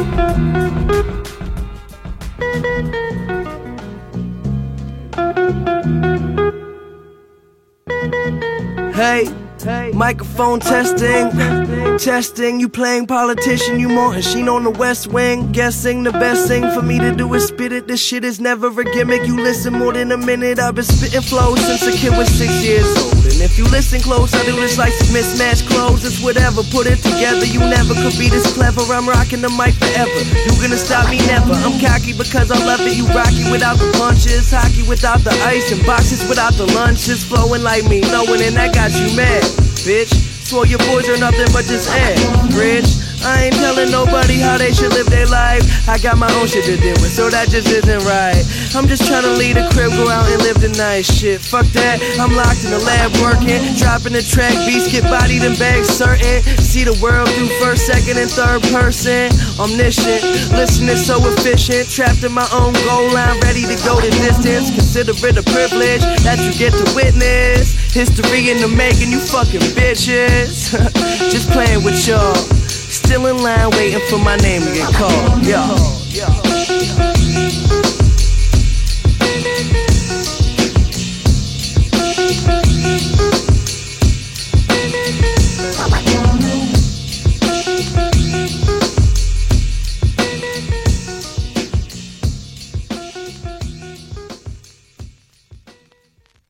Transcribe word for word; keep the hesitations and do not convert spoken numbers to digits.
Hey, hey, microphone testing, testing. You playing politician, you Martin Sheen on the West Wing. Guessing the best thing for me to do is spit it. This shit is never a gimmick. You listen more than a minute. I've been spitting flows since a kid was six years old. And if you listen close, I do this like some mismatched clothes. It's whatever, put it together. You never could be this clever. I'm rocking the mic forever. You gonna stop me? Never. I'm cocky because I love it. You rocky without the punches, hockey without the ice, and boxes without the lunches. Flowing like me, knowing and that got you mad, bitch. Swore your boys are nothing but just average. I ain't telling nobody how they should live their life. I got my own shit to deal with, so that just isn't right. I'm just trying to leave the crib, go out and live the nice shit. Fuck that, I'm locked in the lab working, dropping the track, beats get bodied in bags certain. See the world through first, second, and third person. Omniscient, listening so efficient, trapped in my own goal line, ready to go the distance. Consider it a privilege that you get to witness. History in the making, you fucking bitches. Just playing with y'all. Still in line waiting for my name to get called. Yo.